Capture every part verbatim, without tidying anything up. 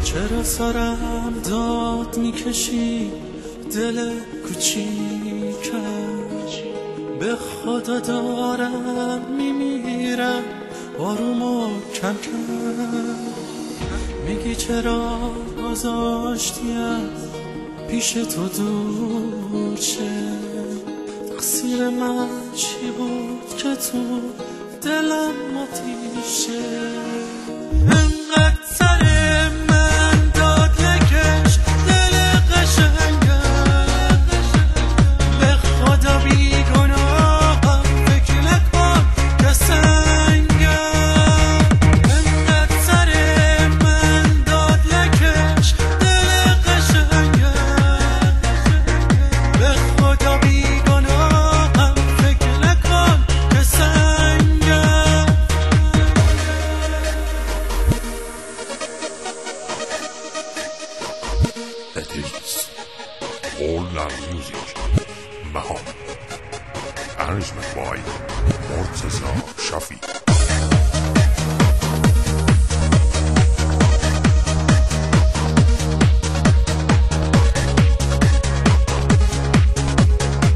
چرا سرم داد میکشی دل کوچیکم، به خدا دارم میمیرم آروم و کم کم. میگی چرا گذاشتیم پیش تو دور شه، تقصیر من چی بود که تو دلم آتیشه. انقدر سر من داد نکش دل قشنگم، به خدا بی گناهم فکر نکن که سنگم. انقدر سر من داد نکش دل قشنگم، به خدا بی گناهم فکر نکن که سنگم. That is all our music. Maham. Arrangement by Mortaza Shafi.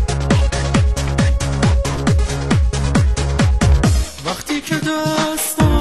وقتی که دستم